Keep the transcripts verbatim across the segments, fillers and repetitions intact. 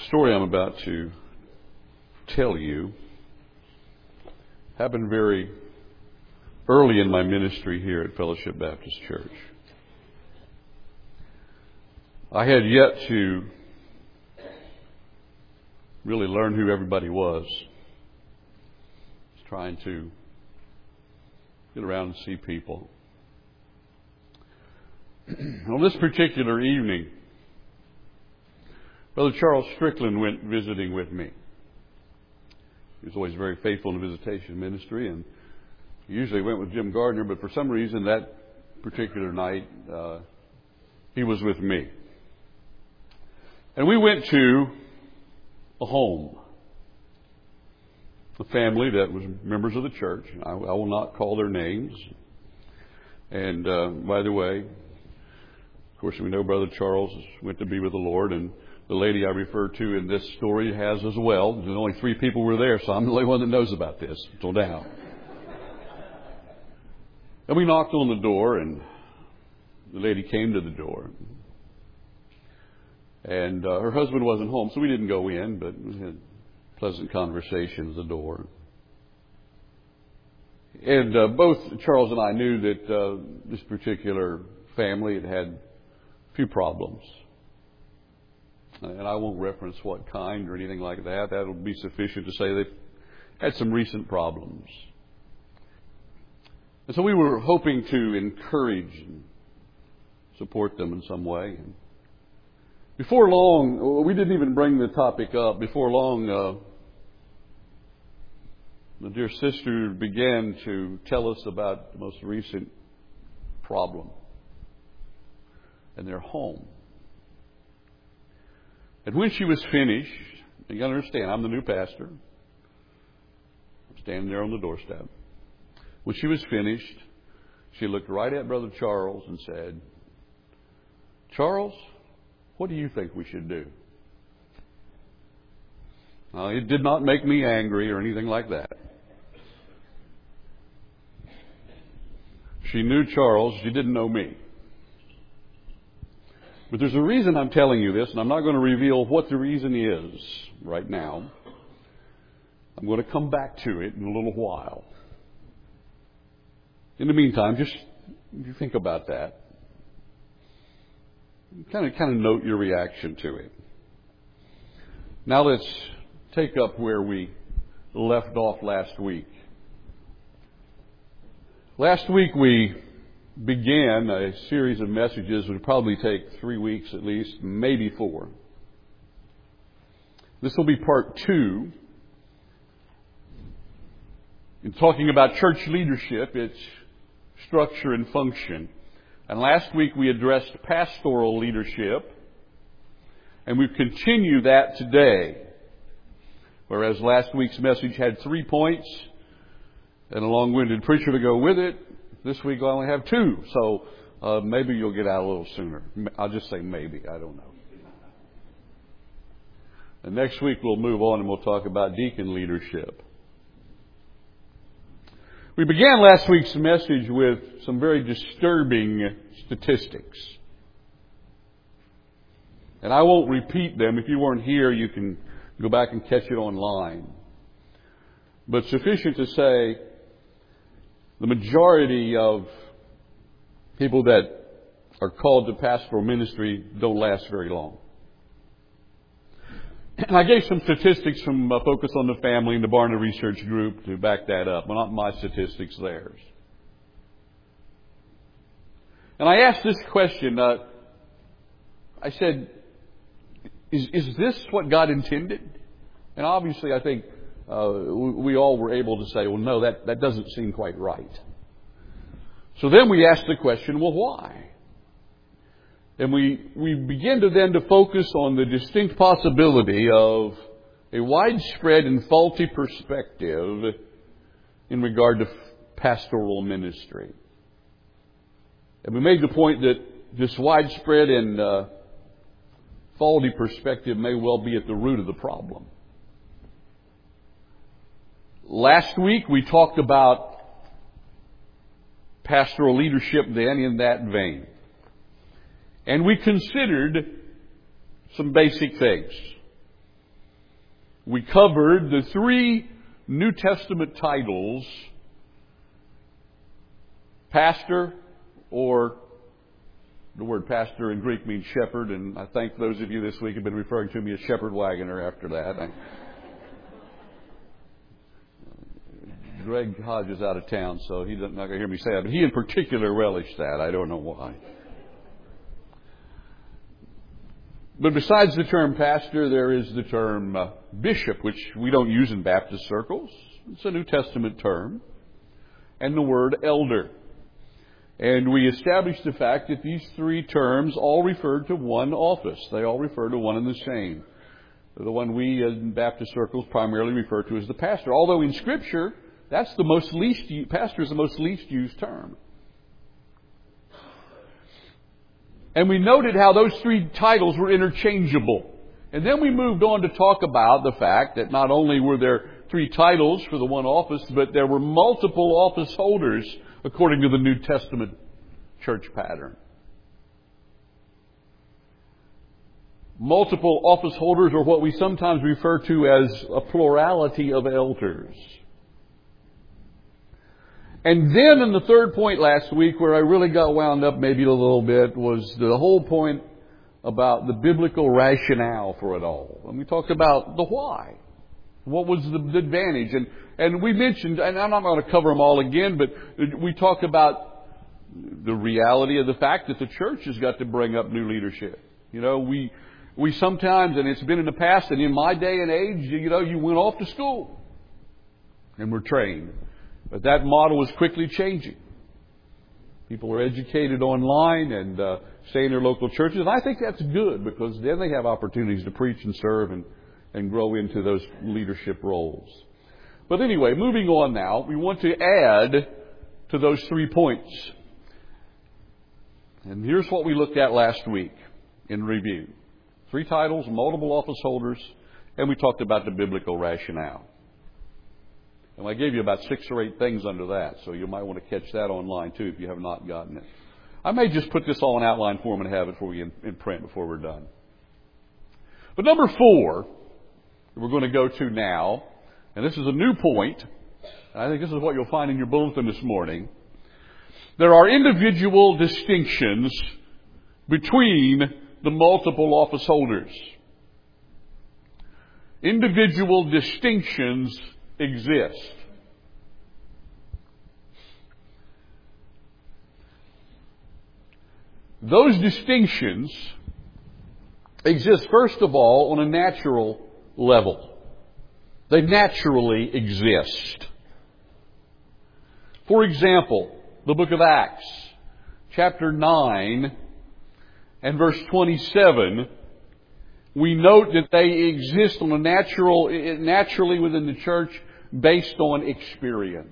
story I'm about to tell you happened very early in my ministry here at Fellowship Baptist Church. I had yet to really learn who everybody was. I was trying to get around and see people. On this particular evening, Brother Charles Strickland went visiting with me. He was always very faithful in the visitation ministry, and he usually went with Jim Gardner, but for some reason that particular night, uh, he was with me. And we went to a home, a family that was members of the church. I, I will not call their names. And uh, by the way, of course, we know Brother Charles went to be with the Lord, and the lady I referred to in this story has as well. There's only three people were there, so I'm the only one that knows about this until now. And we knocked on the door, and the lady came to the door. And uh, her husband wasn't home, so we didn't go in, but we had pleasant conversation at the door. And uh, both Charles and I knew that uh, this particular family had had a few problems. And I won't reference what kind or anything like that. That'll be sufficient to say they've had some recent problems. And so we were hoping to encourage and support them in some way. And before long, we didn't even bring the topic up. Before long, uh, the dear sister began to tell us about the most recent problem in their home. And when she was finished, you got to understand, I'm the new pastor. I'm standing there on the doorstep. When she was finished, she looked right at Brother Charles and said, "Charles, what do you think we should do?" Now, it did not make me angry or anything like that. She knew Charles. She didn't know me. But there's a reason I'm telling you this, and I'm not going to reveal what the reason is right now. I'm going to come back to it in a little while. In the meantime, just you think about that. Kind of, kind of note your reaction to it. Now let's take up where we left off last week. Last week we began a series of messages that would probably take three weeks at least, maybe four. This will be part two. In talking about church leadership, its structure and function. And last week we addressed pastoral leadership, and we continue that today. Whereas last week's message had three points and a long-winded preacher to go with it, this week I only have two. So uh, maybe you'll get out a little sooner. I'll just say maybe. I don't know. And next week we'll move on and we'll talk about deacon leadership. We began last week's message with some very disturbing statistics. And I won't repeat them. If you weren't here, you can go back and catch it online. But sufficient to say, the majority of people that are called to pastoral ministry don't last very long. And I gave some statistics from uh, Focus on the Family and the Barna Research Group to back that up. Well, not my statistics, theirs. And I asked this question. Uh, I said, is, is this what God intended? And obviously I think uh, we all were able to say, well, no, that, that doesn't seem quite right. So then we asked the question, well, why? And we, we begin to then to focus on the distinct possibility of a widespread and faulty perspective in regard to pastoral ministry. And we made the point that this widespread and uh, faulty perspective may well be at the root of the problem. Last week we talked about pastoral leadership then in that vein. And we considered some basic things. we covered the three New Testament titles: pastor, or the word pastor in Greek means shepherd, and I thank those of you this week have been referring to me as Shepherd Wagoner after that. I, Greg Hodge is out of town, so he's not going to hear me say that, but he in particular relished that. I don't know why. But besides the term pastor, there is the term uh, bishop, which we don't use in Baptist circles. It's a New Testament term. And the word elder. And we established the fact that these three terms all refer to one office. They all refer to one and the same. The one we in Baptist circles primarily refer to as the pastor. Although in Scripture, that's the most least, pastor is the most least used term. And we noted how those three titles were interchangeable. And then we moved on to talk about the fact that not only were there three titles for the one office, but there were multiple office holders according to the New Testament church pattern. Multiple office holders are what we sometimes refer to as a plurality of elders. And then in the third point last week, where I really got wound up maybe a little bit, was the whole point about the biblical rationale for it all. And we talked about the why. What was the, the advantage? And, and we mentioned, and I'm not going to cover them all again, but we talked about the reality of the fact that the church has got to bring up new leadership. You know, we we sometimes, and it's been in the past, and in my day and age, you know, you went off to school and were trained. But that model is quickly changing. People are educated online and uh, stay in their local churches. And I think that's good, because then they have opportunities to preach and serve and, and grow into those leadership roles. But anyway, moving on now, we want to add to those three points. And here's what we looked at last week in review. Three titles, multiple office holders, and we talked about the biblical rationale. And I gave you about six or eight things under that, so you might want to catch that online too if you have not gotten it. I may just put this all in outline form and have it for you in, in print before we're done. But number four, we're going to go to now, and this is a new point, and I think this is what you'll find in your bulletin this morning. There are individual distinctions between the multiple office holders. Individual distinctions exist. Those distinctions exist, first of all, on a natural level. They naturally exist. For example, the book of Acts, chapter nine and verse twenty-seven, we note that they exist on a natural, naturally within the church based on experience.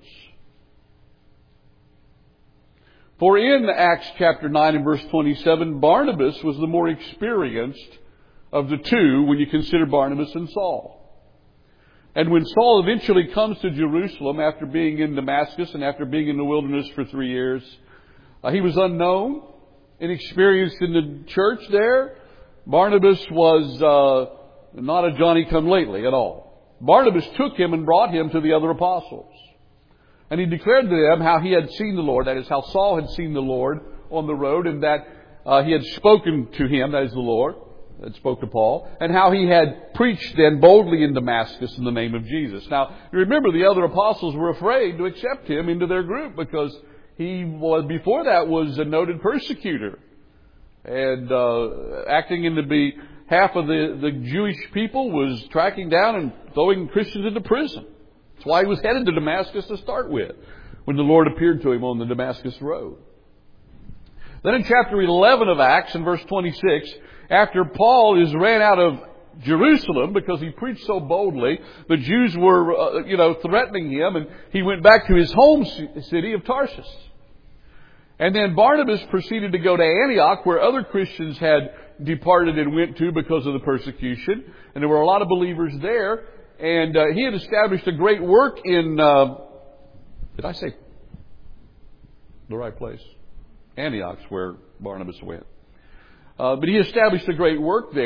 For in Acts chapter nine and verse twenty-seven, Barnabas was the more experienced of the two when you consider Barnabas and Saul. And when Saul eventually comes to Jerusalem after being in Damascus and after being in the wilderness for three years, uh, he was unknown, inexperienced in the church there. Barnabas was uh, not a Johnny-come-lately at all. Barnabas took him and brought him to the other apostles. And he declared to them how he had seen the Lord, that is, how Saul had seen the Lord on the road, and that uh, he had spoken to him, that is the Lord, that spoke to Paul, and how he had preached then boldly in Damascus in the name of Jesus. Now, you remember the other apostles were afraid to accept him into their group because he was, before that, was a noted persecutor. And uh, acting in the behalf of the, the Jewish people, was tracking down and throwing Christians into prison. That's why he was headed to Damascus to start with, when the Lord appeared to him on the Damascus road. Then in chapter eleven of Acts, in verse twenty-six, after Paul is ran out of Jerusalem because he preached so boldly, the Jews were, uh, you know, threatening him, and he went back to his home city of Tarsus. And then Barnabas proceeded to go to Antioch, where other Christians had departed and went to because of the persecution. And there were a lot of believers there. And uh, he had established a great work in, uh, did I say the right place? Antioch's where Barnabas went. Uh, but he established a great work there.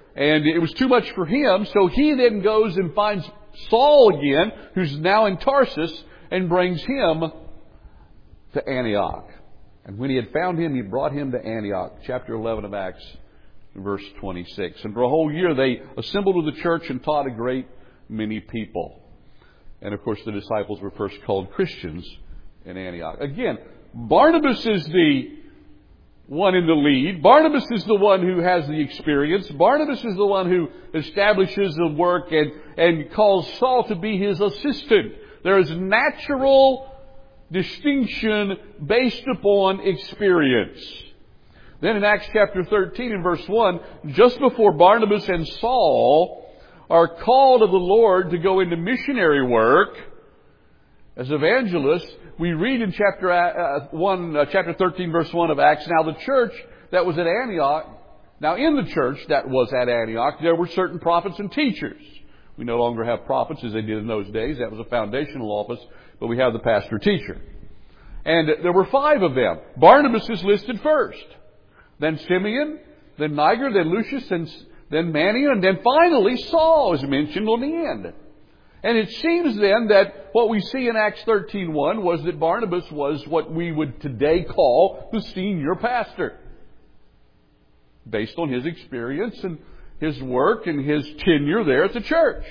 And it was too much for him, so he then goes and finds Saul again, who's now in Tarsus, and brings him to Antioch. And when he had found him, he brought him to Antioch. Chapter eleven of Acts, verse twenty-six. And for a whole year they assembled to the church and taught a great many people. And of course the disciples were first called Christians in Antioch. Again, Barnabas is the one in the lead. Barnabas is the one who has the experience. Barnabas is the one who establishes the work and, and calls Saul to be his assistant. There is natural distinction based upon experience. Then in Acts chapter thirteen and verse one, just before Barnabas and Saul are called of the Lord to go into missionary work as evangelists, we read in chapter uh, one, uh, chapter thirteen, verse one of Acts, now the church that was at Antioch, now in the church that was at Antioch, there were certain prophets and teachers. We no longer have prophets as they did in those days. That was a foundational office, but we have the pastor-teacher. And there were five of them. Barnabas is listed first. Then Simeon, then Niger, then Lucius, and then Manaen, and then finally Saul is mentioned on the end. And it seems then that what we see in Acts thirteen one was that Barnabas was what we would today call the senior pastor, based on his experience and his work and his tenure there at the church.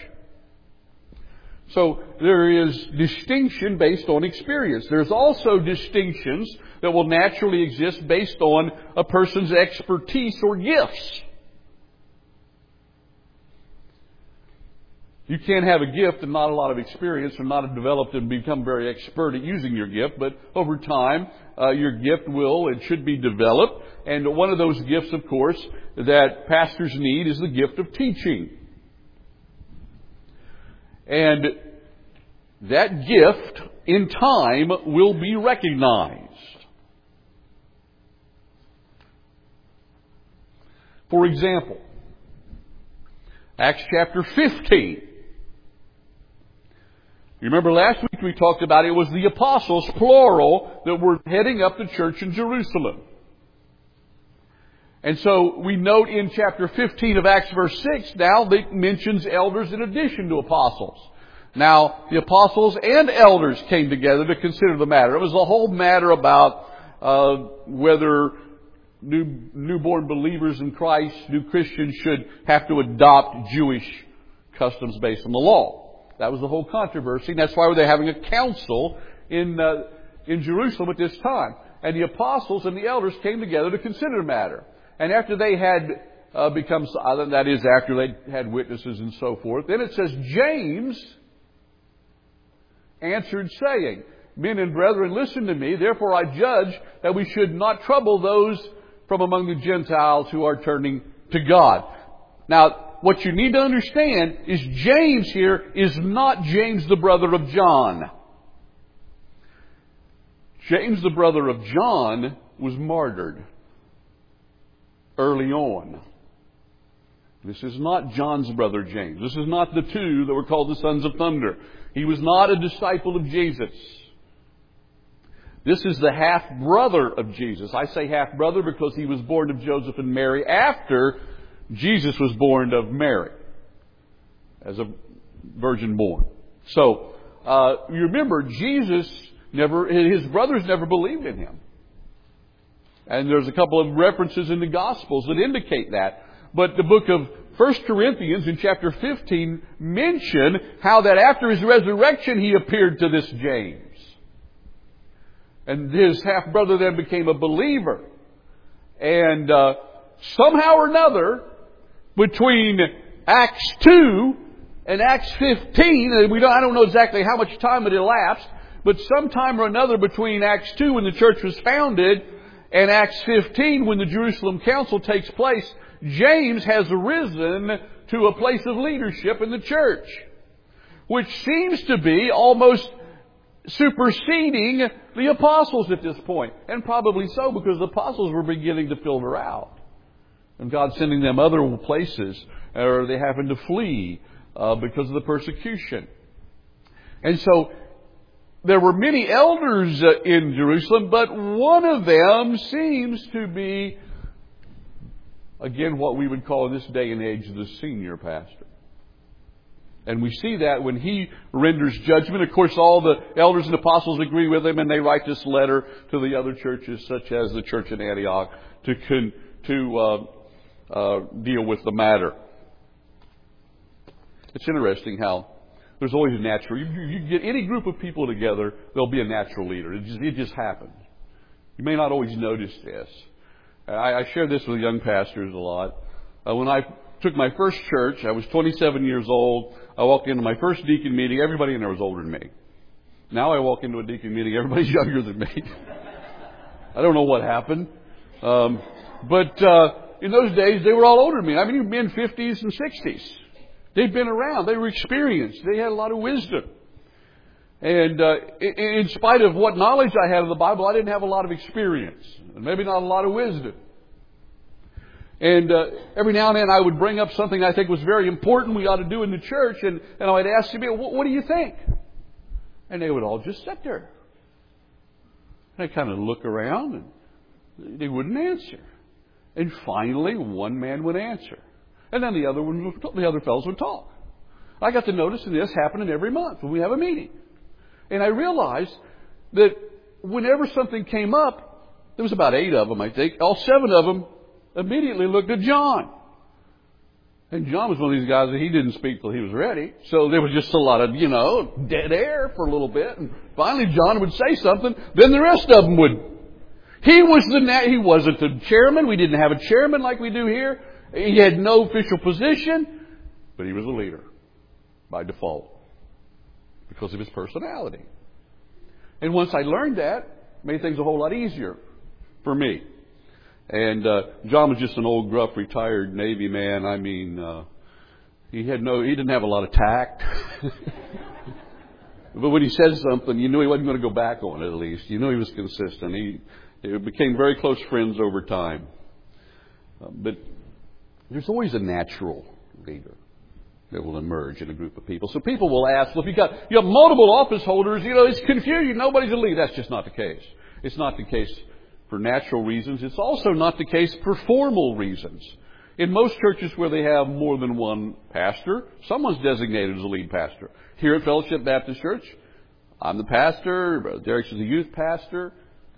So there is distinction based on experience. There's also distinctions that will naturally exist based on a person's expertise or gifts. You can't have a gift and not a lot of experience, or not have developed and become very expert at using your gift. But over time, uh, your gift will and should be developed. And one of those gifts, of course, that pastors need is the gift of teaching. And that gift, in time, will be recognized. For example, Acts chapter fifteen. You remember last week we talked about it was the apostles, plural, that were heading up the church in Jerusalem. And so we note in chapter fifteen of Acts verse six now that it mentions elders in addition to apostles. Now, the apostles and elders came together to consider the matter. It was a whole matter about uh, whether new, newborn believers in Christ, new Christians, should have to adopt Jewish customs based on the law. That was the whole controversy, and that's why they were having a council in uh, in Jerusalem at this time. And the apostles and the elders came together to consider the matter. And after they had uh, become silent, that is, after they had witnesses and so forth, then it says, James answered, saying, Men and brethren, listen to me. Therefore I judge that we should not trouble those from among the Gentiles who are turning to God. Now, what you need to understand is James here is not James the brother of John. James the brother of John was martyred early on. This is not John's brother James. This is not the two that were called the sons of thunder. He was not a disciple of Jesus. This is the half-brother of Jesus. I say half-brother because he was born of Joseph and Mary after Jesus was born of Mary as a virgin born. So, uh, you remember, Jesus never, his brothers never believed in him. And there's a couple of references in the Gospels that indicate that. But the book of First Corinthians in chapter fifteen mention how that after his resurrection he appeared to this James. And his half-brother then became a believer. And uh, somehow or another, between Acts two and Acts fifteen, we don't, I don't know exactly how much time it elapsed, but sometime or another between Acts two, when the church was founded, and Acts fifteen, when the Jerusalem Council takes place, James has arisen to a place of leadership in the church, which seems to be almost superseding the apostles at this point. And probably so, because the apostles were beginning to filter out. And God sending them other places, or they happened to flee uh, because of the persecution. And so there were many elders uh, in Jerusalem, but one of them seems to be again, what we would call in this day and age the senior pastor. And we see that when he renders judgment. Of course, all the elders and apostles agree with him, and they write this letter to the other churches, such as the church in Antioch, to con, to uh, uh, deal with the matter. It's interesting how there's always a natural. You, you get any group of people together, there'll be a natural leader. It just, it just happens. You may not always notice this. I, I share this with young pastors a lot. Uh, when I took my first church, I was twenty-seven years old. I walked into my first deacon meeting. Everybody in there was older than me. Now I walk into a deacon meeting. Everybody's younger than me. I don't know what happened. Um, but uh, in those days, they were all older than me. I mean, men fifties and sixties. They'd been around. They were experienced. They had a lot of wisdom. And uh, in, in spite of what knowledge I had of the Bible, I didn't have a lot of experience. And maybe not a lot of wisdom. And uh, every now and then I would bring up something I think was very important we ought to do in the church. And, and I'd ask them, what, what do you think? And they would all just sit there. And I'd kind of look around and they wouldn't answer. And finally, one man would answer. And then the other one, would, the other fellows would talk. I got to noticing this happening every month when we have a meeting. And I realized that whenever something came up, there was about eight of them, I think. All seven of them immediately looked at John. And John was one of these guys that he didn't speak till he was ready. So there was just a lot of, you know, dead air for a little bit. And finally John would say something. Then the rest of them would. He was the, he wasn't the chairman. We didn't have a chairman like we do here. He had no official position, but he was a leader by default because of his personality. And once I learned that, it made things a whole lot easier for me. And uh, John was just an old, gruff, retired Navy man. I mean, uh, he had no, he didn't have a lot of tact. But when he said something, you knew he wasn't going to go back on it. At least you knew he was consistent. He, he became very close friends over time. Uh, but there's always a natural leader that will emerge in a group of people. So people will ask, well, if you got you have multiple office holders, you know, it's confusing. Nobody's a leader. That's just not the case. It's not the case for natural reasons. It's also not the case for formal reasons. In most churches where they have more than one pastor, someone's designated as a lead pastor. Here at Fellowship Baptist Church, I'm the pastor. Brother Derek's the youth pastor.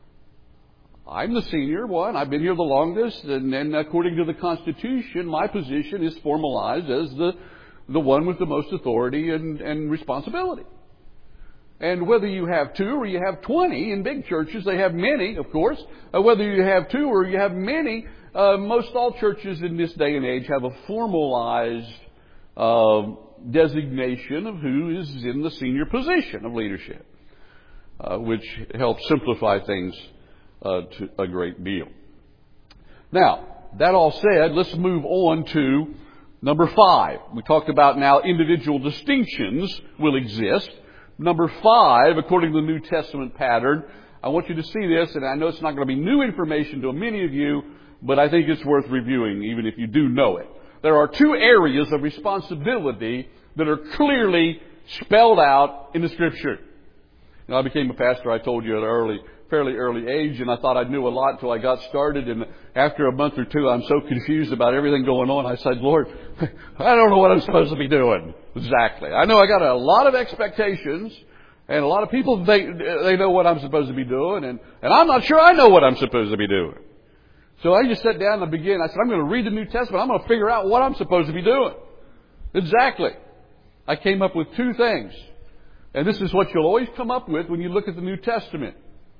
I'm the senior one. I've been here the longest, and then according to the Constitution, my position is formalized as the the one with the most authority and, and responsibility. And whether you have two or you have twenty, in big churches they have many, of course. Uh, whether you have two or you have many, uh, most all churches in this day and age have a formalized uh, designation of who is in the senior position of leadership, uh, which helps simplify things Uh, to a great deal. Now, that all said, let's move on to number five. We talked about now individual distinctions will exist. Number five, according to the New Testament pattern, I want you to see this, and I know it's not going to be new information to many of you, but I think it's worth reviewing, even if you do know it. There are two areas of responsibility that are clearly spelled out in the Scripture. Now, I became a pastor, I told you, at an early fairly early age, and I thought I knew a lot until I got started, and after a month or two I'm so confused about everything going on, I said, Lord, I don't know what I'm supposed to be doing exactly. I know I got a lot of expectations, and a lot of people think they know what I'm supposed to be doing, and, and I'm not sure I know what I'm supposed to be doing. So I just sat down and began, I said, I'm going to read the New Testament, I'm going to figure out what I'm supposed to be doing. Exactly. I came up with two things, and this is what you'll always come up with when you look at the New Testament.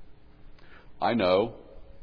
I know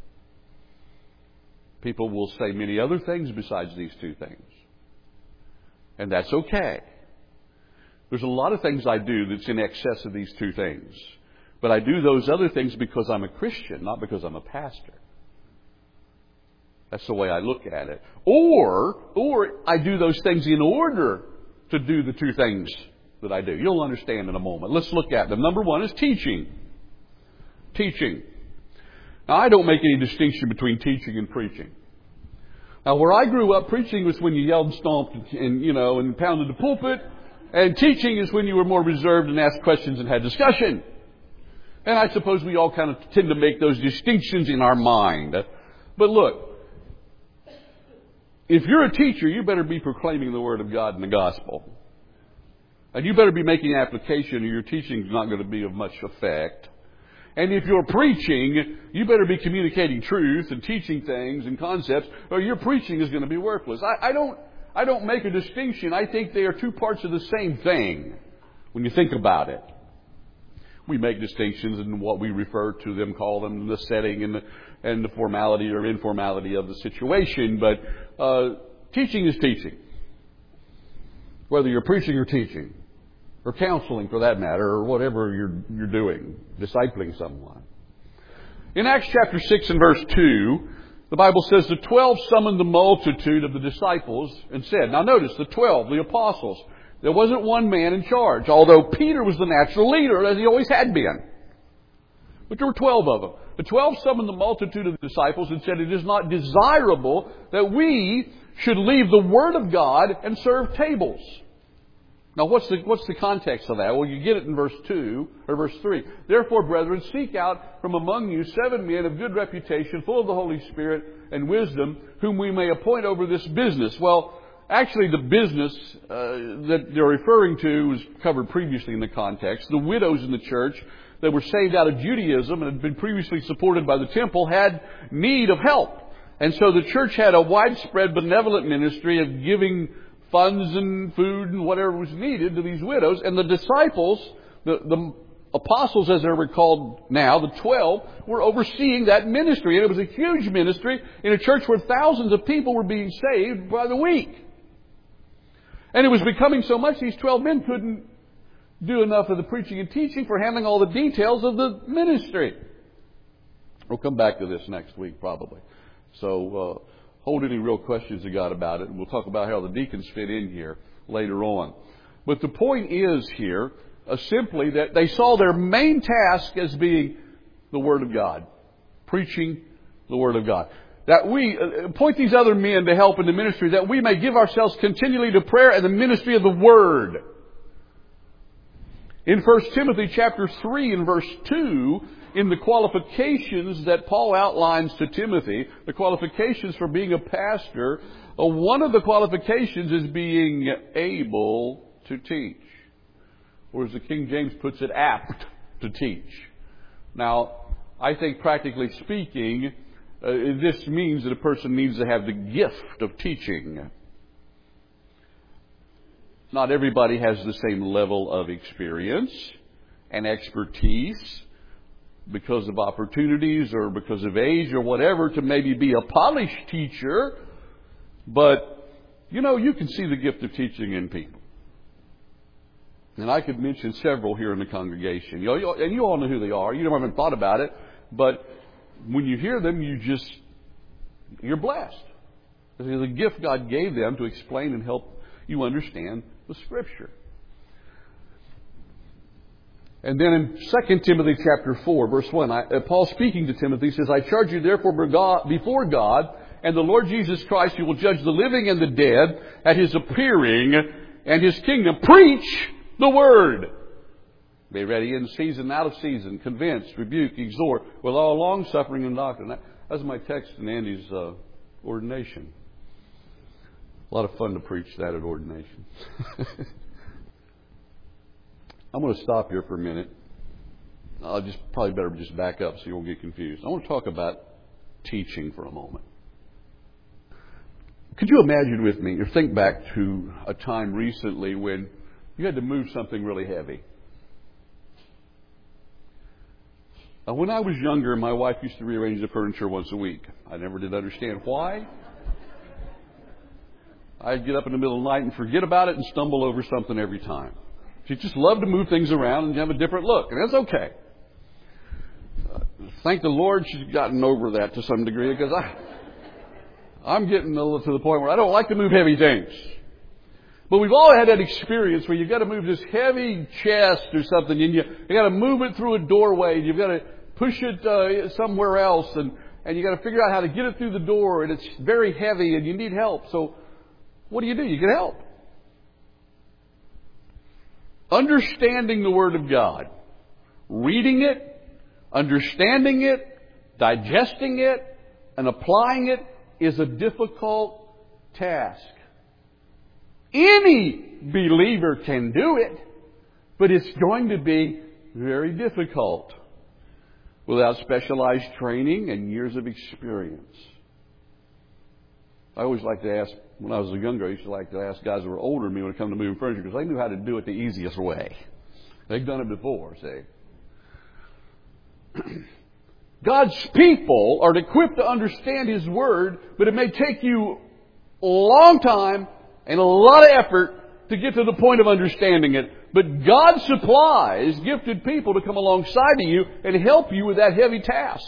people will say many other things besides these two things. And that's okay. There's a lot of things I do that's in excess of these two things. But I do those other things because I'm a Christian, not because I'm a pastor. That's the way I look at it. Or, or I do those things in order to do the two things that I do. You'll understand in a moment. Let's look at them. Number one is teaching. Teaching. Now, I don't make any distinction between teaching and preaching. Now, where I grew up, preaching was when you yelled and stomped and, and, you know, and pounded the pulpit. And teaching is when you were more reserved and asked questions and had discussion. And I suppose we all kind of tend to make those distinctions in our mind. But look, if you're a teacher, you better be proclaiming the Word of God in the gospel. And you better be making application, or your teaching is not going to be of much effect. And if you're preaching, you better be communicating truth and teaching things and concepts, or your preaching is going to be worthless. I, I don't, I don't make a distinction. I think they are two parts of the same thing when you think about it. We make distinctions in what we refer to them, call them the setting and the, and the formality or informality of the situation. But uh, teaching is teaching, whether you're preaching or teaching, or counseling for that matter, or whatever you're you're doing, discipling someone. In Acts chapter six and verse two, the Bible says the twelve summoned the multitude of the disciples and said, now notice, the twelve, the apostles, there wasn't one man in charge, although Peter was the natural leader, as he always had been. But there were twelve of them. The twelve summoned the multitude of the disciples and said, it is not desirable that we should leave the Word of God and serve tables. Now, what's the, what's the context of that? Well, you get it in verse two, or verse three. Therefore, brethren, seek out from among you seven men of good reputation, full of the Holy Spirit and wisdom, whom we may appoint over this business. Well, actually, the business uh, that they're referring to was covered previously in the context. The widows in the church that were saved out of Judaism and had been previously supported by the temple had need of help. And so the church had a widespread benevolent ministry of giving funds and food and whatever was needed to these widows. And the disciples, the, the apostles as they're called now, the twelve, were overseeing that ministry. And it was a huge ministry in a church where thousands of people were being saved by the week. And it was becoming so much these twelve men couldn't do enough of the preaching and teaching for handling all the details of the ministry. We'll come back to this next week probably. So, uh, hold any real questions you got about it, and we'll talk about how the deacons fit in here later on. But the point is here uh, simply that they saw their main task as being the Word of God, preaching the Word of God. That we uh, appoint these other men to help in the ministry, that we may give ourselves continually to prayer and the ministry of the Word. In First Timothy chapter three and verse two, in the qualifications that Paul outlines to Timothy, the qualifications for being a pastor, uh, one of the qualifications is being able to teach. Or as the King James puts it, apt to teach. Now, I think practically speaking, uh, this means that a person needs to have the gift of teaching. Not everybody has the same level of experience and expertise, because of opportunities or because of age or whatever, to maybe be a polished teacher. But, you know, you can see the gift of teaching in people. And I could mention several here in the congregation. You know, and you all know who they are. You never even thought about it. But when you hear them, you just, you're blessed. It's the gift God gave them to explain and help you understand the Scripture. And then in Second Timothy chapter four, verse one, I, uh, Paul speaking to Timothy says, I charge you therefore before God and the Lord Jesus Christ, who will judge the living and the dead at His appearing and His kingdom. Preach the Word. Be ready in season, out of season, convince, rebuke, exhort, with all long suffering and doctrine. That, that's my text in Andy's uh, ordination. A lot of fun to preach that at ordination. I'm going to stop here for a minute. I'll just probably better just back up so you won't get confused. I want to talk about teaching for a moment. Could you imagine with me, or think back to a time recently when you had to move something really heavy? Uh, when I was younger, my wife used to rearrange the furniture once a week. I never did understand why. I'd get up in the middle of the night and forget about it and stumble over something every time. She just loved to move things around and have a different look, and that's okay. Uh, thank the Lord she's gotten over that to some degree, because I, I'm getting to the point where I don't like to move heavy things. But we've all had that experience where you've got to move this heavy chest or something, and you you got to move it through a doorway, and you've got to push it uh, somewhere else, and and you got to figure out how to get it through the door, and it's very heavy, and you need help. So what do you do? You get help. Understanding the Word of God, reading it, understanding it, digesting it, and applying it is a difficult task. Any believer can do it, but it's going to be very difficult without specialized training and years of experience. I always like to ask, when I was younger, I used to like to ask guys who were older than me when it came to moving furniture, because they knew how to do it the easiest way. They've done it before, see. God's people are equipped to understand His Word, but it may take you a long time and a lot of effort to get to the point of understanding it. But God supplies gifted people to come alongside of you and help you with that heavy task.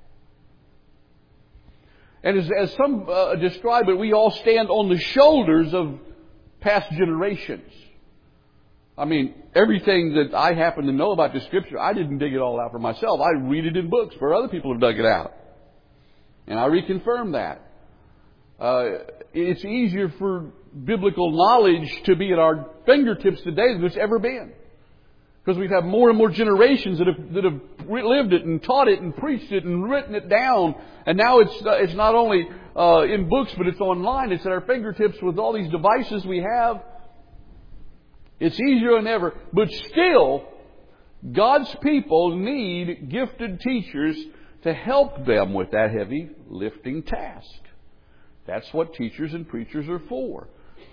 And as, as some uh, describe it, we all stand on the shoulders of past generations. I mean, everything that I happen to know about the Scripture, I didn't dig it all out for myself. I read it in books where other people have dug it out. And I reconfirm that. Uh, it's easier for biblical knowledge to be at our fingertips today than it's ever been. Because we have more and more generations that have, that have lived it and taught it and preached it and written it down. And now it's, uh, it's not only uh, in books, but it's online. It's at our fingertips with all these devices we have. It's easier than ever. But still, God's people need gifted teachers to help them with that heavy lifting task. That's what teachers and preachers are for.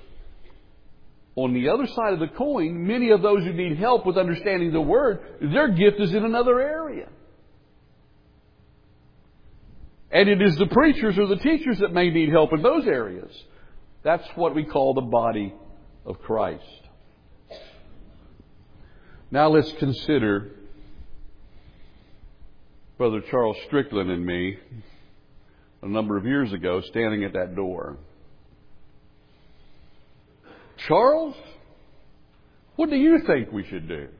On the other side of the coin, many of those who need help with understanding the Word, their gift is in another area. And it is the preachers or the teachers that may need help in those areas. That's what we call the body of Christ. Now let's consider Brother Charles Strickland and me a number of years ago standing at that door. Charles, what do you think we should do?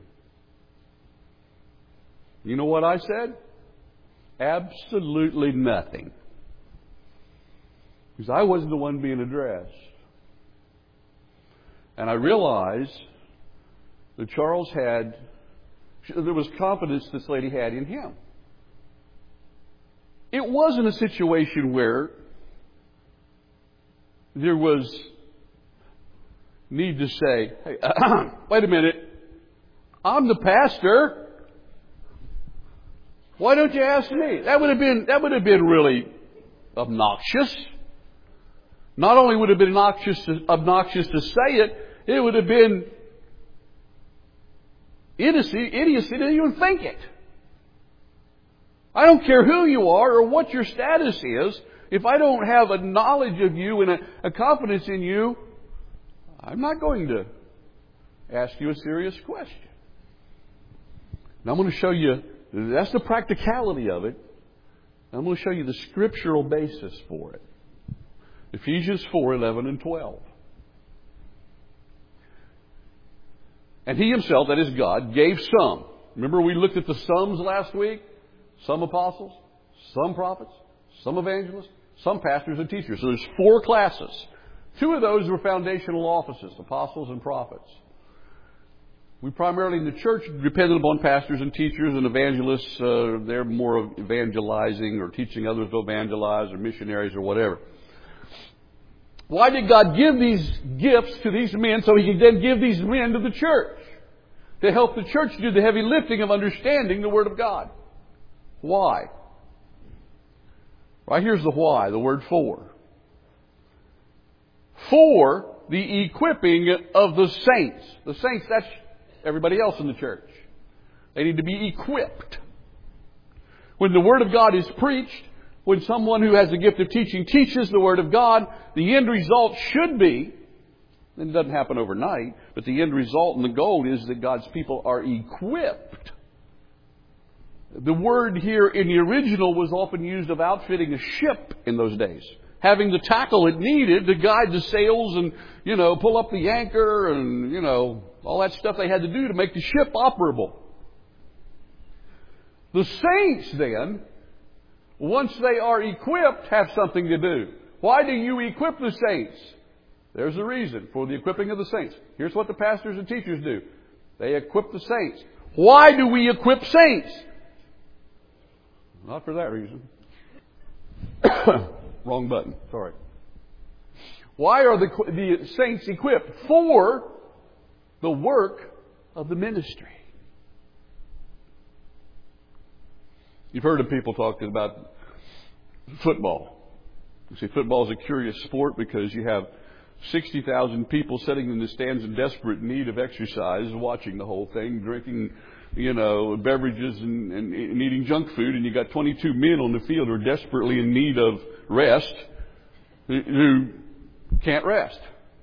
You know what I said? Absolutely nothing. Because I wasn't the one being addressed. And I realized that Charles had, there was confidence this lady had in him. It wasn't a situation where there was need to say, hey, uh, wait a minute, I'm the pastor. Why don't you ask me? That would have been, that would have been really obnoxious. Not only would it have been obnoxious to, obnoxious to say it, it would have been idiocy, idiocy to even think it. I don't care who you are or what your status is. If I don't have a knowledge of you and a, a confidence in you, I'm not going to ask you a serious question. And I'm going to show you, that's the practicality of it. I'm going to show you the scriptural basis for it. Ephesians four, eleven and twelve. And He Himself, that is God, gave some. Remember we looked at the sums last week? Some apostles, some prophets, some evangelists, some pastors and teachers. So there's four classes. Two of those were foundational offices, apostles and prophets. We primarily in the church depended upon pastors and teachers and evangelists. Uh, they're more of evangelizing or teaching others to evangelize or missionaries or whatever. Why did God give these gifts to these men so He could then give these men to the church? To help the church do the heavy lifting of understanding the Word of God. Why? Right here's the why, the word for. For the equipping of the saints. The saints, that's everybody else in the church. They need to be equipped. When the Word of God is preached, when someone who has the gift of teaching teaches the Word of God, the end result should be, and it doesn't happen overnight, but the end result and the goal is that God's people are equipped. The word here in the original was often used of outfitting a ship in those days. Having the tackle it needed to guide the sails and, you know, pull up the anchor and, you know, all that stuff they had to do to make the ship operable. The saints then, once they are equipped, have something to do. Why do you equip the saints? There's a reason for the equipping of the saints. Here's what the pastors and teachers do. They equip the saints. Why do we equip saints? Not for that reason. Wrong button. Sorry. Why are the, the saints equipped? For the work of the ministry. You've heard of people talking about football. You see, football is a curious sport because you have sixty thousand people sitting in the stands in desperate need of exercise, watching the whole thing, drinking, you know, beverages and, and, and eating junk food, and you got twenty-two men on the field who are desperately in need of rest, who, who can't rest.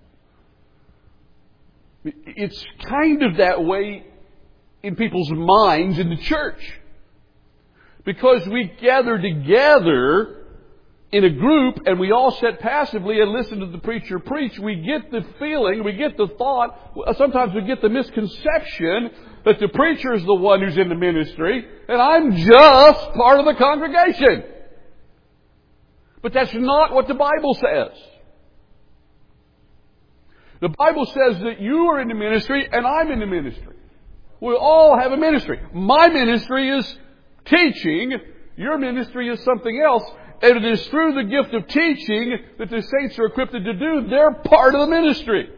It's kind of that way in people's minds in the church. Because we gather together in a group and we all sit passively and listen to the preacher preach, we get the feeling, we get the thought, sometimes we get the misconception that the preacher is the one who's in the ministry and I'm just part of the congregation. But that's not what the Bible says. The Bible says that you are in the ministry and I'm in the ministry. We all have a ministry. My ministry is teaching. Your ministry is something else. And it is through the gift of teaching that the saints are equipped to do. They're part of the ministry.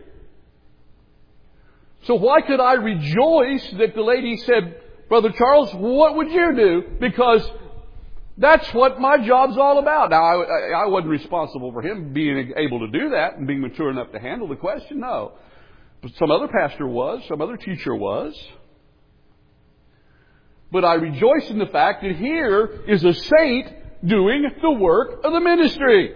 So why could I rejoice that the lady said, Brother Charles, what would you do? Because that's what my job's all about. Now, I, I wasn't responsible for him being able to do that and being mature enough to handle the question. No. But some other pastor was. Some other teacher was. But I rejoice in the fact that here is a saint doing the work of the ministry.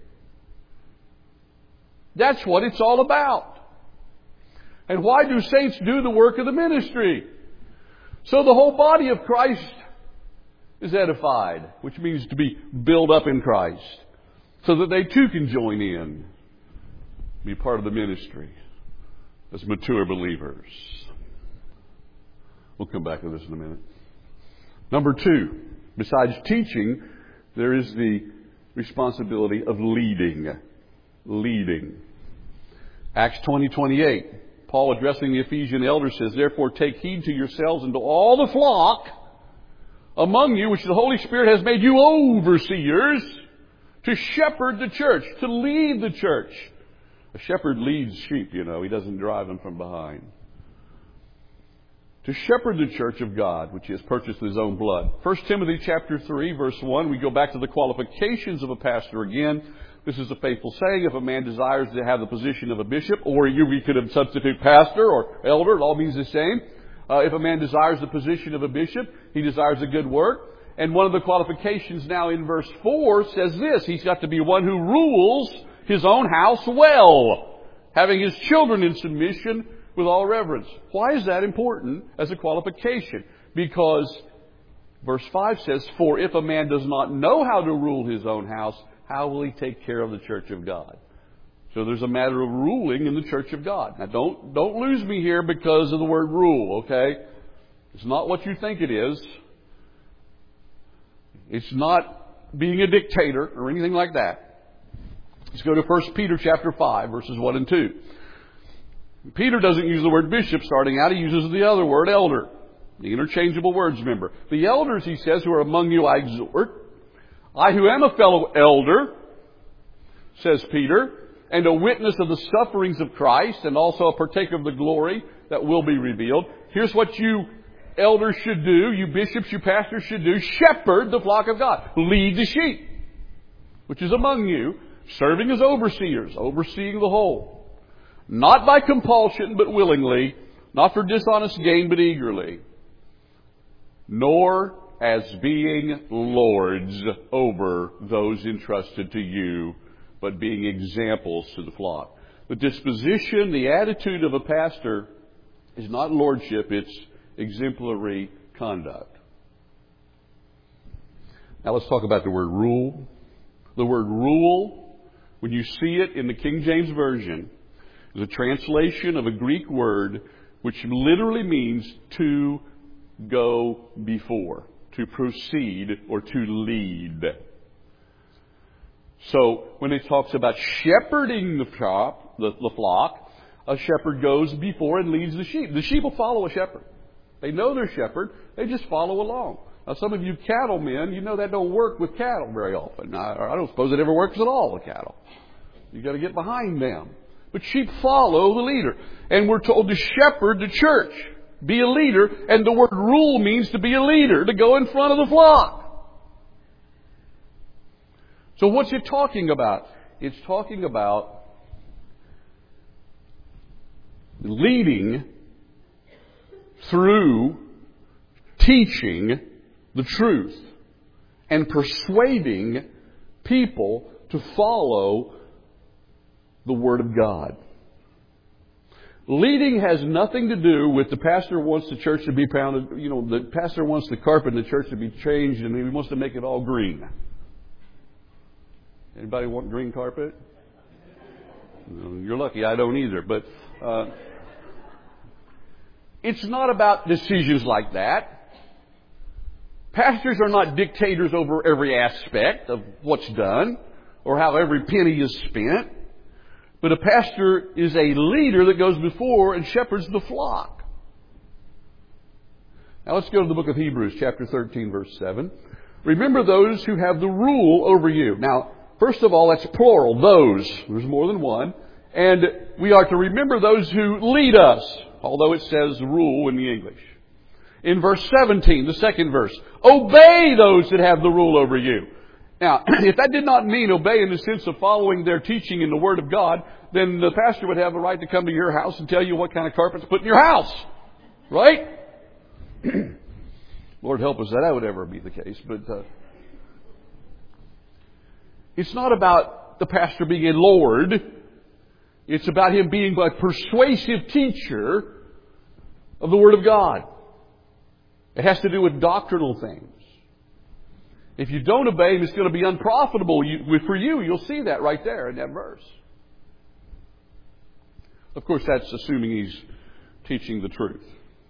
That's what it's all about. And why do saints do the work of the ministry? So the whole body of Christ is edified, which means to be built up in Christ, so that they too can join in, be part of the ministry as mature believers. We'll come back to this in a minute. Number two, besides teaching, there is the responsibility of leading. Leading. Acts twenty twenty-eight. Paul, addressing the Ephesian elders, says, Therefore take heed to yourselves and to all the flock among you, which the Holy Spirit has made you overseers, to shepherd the church, to lead the church. A shepherd leads sheep, you know. He doesn't drive them from behind. To shepherd the church of God, which he has purchased with his own blood. First Timothy chapter three, verse one, we go back to the qualifications of a pastor again. This is a faithful saying. If a man desires to have the position of a bishop, or you we could have substitute pastor or elder, it all means the same. Uh, if a man desires the position of a bishop, he desires a good work. And one of the qualifications now in verse four says this. He's got to be one who rules his own house well, having his children in submission with all reverence. Why is that important as a qualification? Because verse five says, For if a man does not know how to rule his own house, how will he take care of the church of God? So there's a matter of ruling in the church of God. Now don't, don't lose me here because of the word rule, okay? It's not what you think it is. It's not being a dictator or anything like that. Let's go to First Peter chapter five, verses one and two. Peter doesn't use the word bishop starting out. He uses the other word, elder. The interchangeable words, remember. The elders, he says, who are among you I exhort. I who am a fellow elder, says Peter, and a witness of the sufferings of Christ, and also a partaker of the glory that will be revealed. Here's what you elders should do, you bishops, you pastors should do. Shepherd the flock of God. Lead the sheep, which is among you, serving as overseers, overseeing the whole. Not by compulsion, but willingly. Not for dishonest gain, but eagerly. Nor as being lords over those entrusted to you, but being examples to the flock. The disposition, the attitude of a pastor is not lordship, it's exemplary conduct. Now let's talk about the word rule. The word rule, when you see it in the King James Version, is a translation of a Greek word which literally means to go before, to proceed, or to lead. So when it talks about shepherding the flock, the, the flock, a shepherd goes before and leads the sheep. The sheep will follow a shepherd. They know their shepherd. They just follow along. Now, some of you cattlemen, you know that don't work with cattle very often. I, I don't suppose it ever works at all with cattle. You've got to get behind them. But sheep follow the leader. And we're told to shepherd the church. Be a leader. And the word rule means to be a leader, to go in front of the flock. So what's it talking about? It's talking about leading through teaching the truth and persuading people to follow the Word of God. Leading has nothing to do with the pastor wants the church to be pounded, you know, the pastor wants the carpet in the church to be changed and he wants to make it all green. Anybody want green carpet? You're lucky, I don't either. But uh, it's not about decisions like that. Pastors are not dictators over every aspect of what's done or how every penny is spent. But a pastor is a leader that goes before and shepherds the flock. Now let's go to the book of Hebrews, chapter thirteen, verse seven. Remember those who have the rule over you. Now, first of all, that's plural, those. There's more than one. And we are to remember those who lead us, although it says rule in the English. In verse seventeen, the second verse, obey those that have the rule over you. Now, if that did not mean obey in the sense of following their teaching in the Word of God, then the pastor would have the right to come to your house and tell you what kind of carpet to put in your house. Right? Lord help us that that would ever be the case. But uh, it's not about the pastor being a lord. It's about him being a persuasive teacher of the Word of God. It has to do with doctrinal things. If you don't obey him, it's going to be unprofitable for you. You'll see that right there in that verse. Of course, that's assuming he's teaching the truth.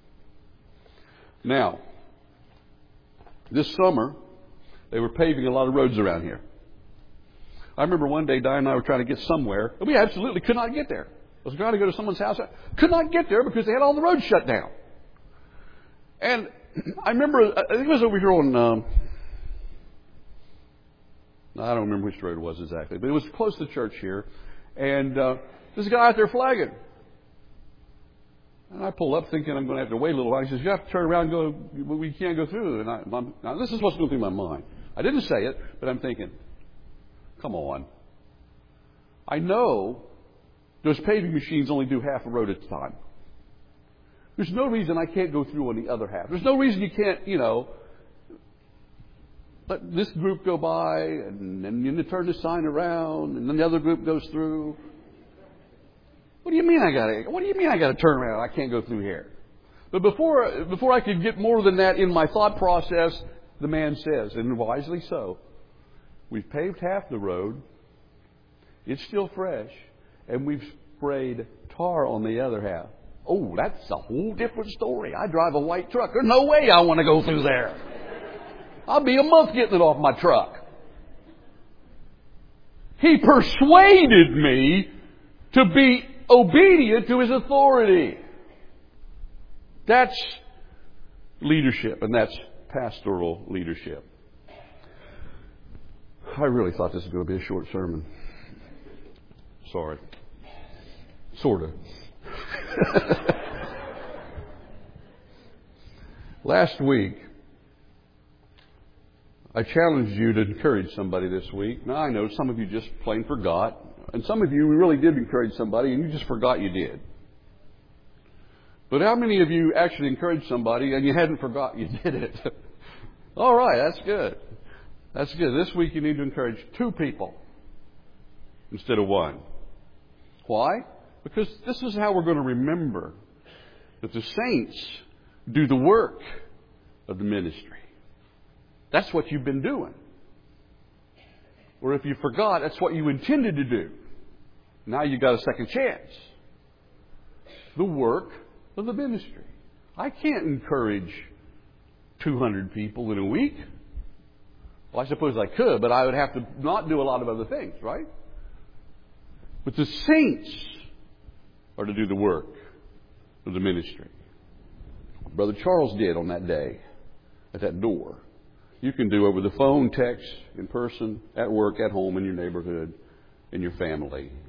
Now, this summer, they were paving a lot of roads around here. I remember one day, Diane and I were trying to get somewhere, and we absolutely could not get there. I was trying to go to someone's house. I could not get there because they had all the roads shut down. And I remember, I think it was over here on... Um, I don't remember which road it was exactly, but it was close to the church here. And uh, there's a guy out there flagging. And I pull up thinking I'm going to have to wait a little while. He says, you have to turn around and go, we can't go through. And I, I'm, now this is what's going through my mind. I didn't say it, but I'm thinking, come on. I know those paving machines only do half a road at a time. There's no reason I can't go through on the other half. There's no reason you can't, you know, let this group go by, and then you turn the sign around, and then the other group goes through. What do you mean I got to? What do you mean I got to turn around? I can't go through here. But before before I could get more than that in my thought process, the man says, and wisely so, we've paved half the road. It's still fresh, and we've sprayed tar on the other half. Oh, that's a whole different story. I drive a white truck. There's no way I want to go through there. I'll be a month getting it off my truck. He persuaded me to be obedient to his authority. That's leadership, and that's pastoral leadership. I really thought this was going to be a short sermon. Sorry. Sort of. Last week, I challenged you to encourage somebody this week. Now, I know some of you just plain forgot. And some of you really did encourage somebody and you just forgot you did. But how many of you actually encouraged somebody and you hadn't forgot you did it? All right, that's good. That's good. This week you need to encourage two people instead of one. Why? Because this is how we're going to remember that the saints do the work of the ministry. That's what you've been doing. Or if you forgot, that's what you intended to do. Now you've got a second chance. The work of the ministry. I can't encourage two hundred people in a week. Well, I suppose I could, but I would have to not do a lot of other things, right? But the saints are to do the work of the ministry. Brother Charles did on that day at that door. You can do over the phone, text, in person, at work, at home, in your neighborhood. in your family.